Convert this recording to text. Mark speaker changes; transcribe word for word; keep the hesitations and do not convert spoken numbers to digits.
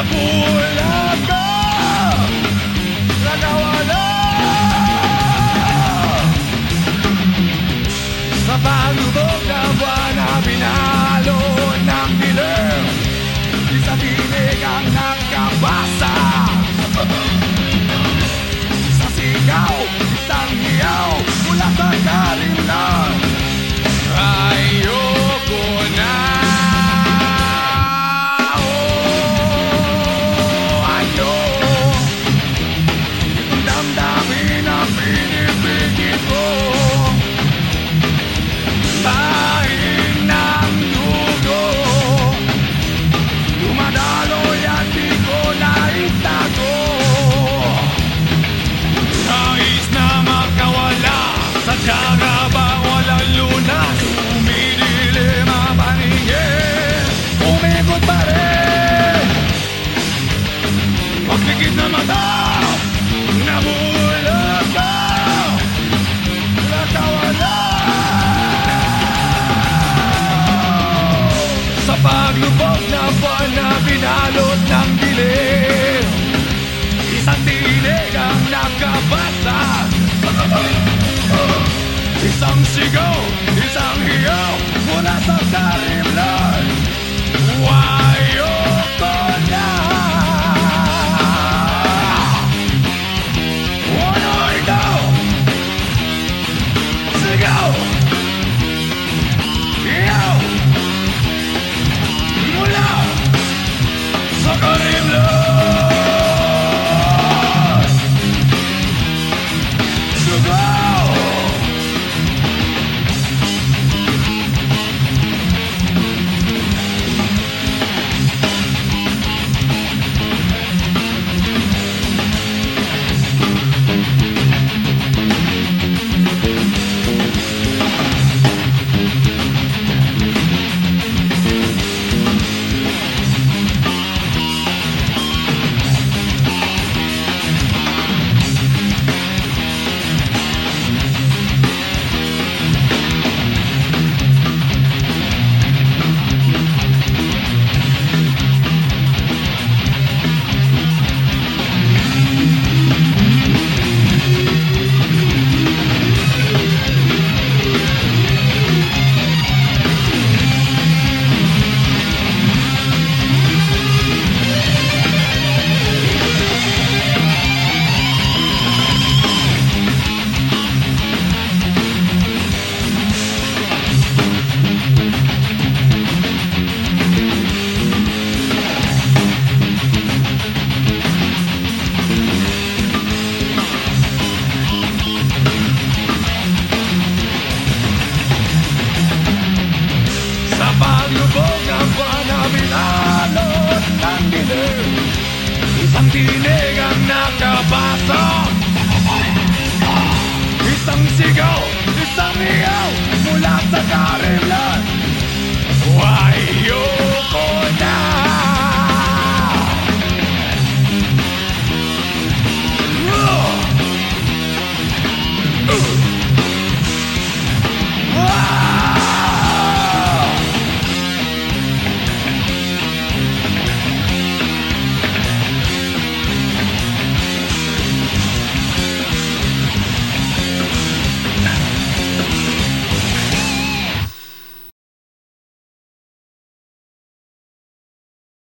Speaker 1: Nabulag ko, nakawala sa paglubog na buwan na binalo ng dilim. Isang tinig ang nakabasa sa sigaw, isang hiyaw mula sa kalimnan. Ayoko na, oh, ano itong damdamin na pinipigil ko. Lahin ng dugo dumadaloy at di ko naitago. Nais na magkawala, sadya nga ba walang lunas? Umidilim ang paningin, umikot pa rin. Pagpikit na mata, nabulag ka, nakawala sa paglubog na buwan na binalot ng dilim. Isang tinig ang nakabasa, isang sigaw, isang hiyaw mula sa karimlan. Ayoko na, ano ikaw? Sigaw, hiyaw mula sa karimlan. Sigaw, paglubog ng buwan na binalot ng dilim. Isang tinig ang nakabasa, isang sigaw, isang hiyaw mula sa karimlan. Ayoko na.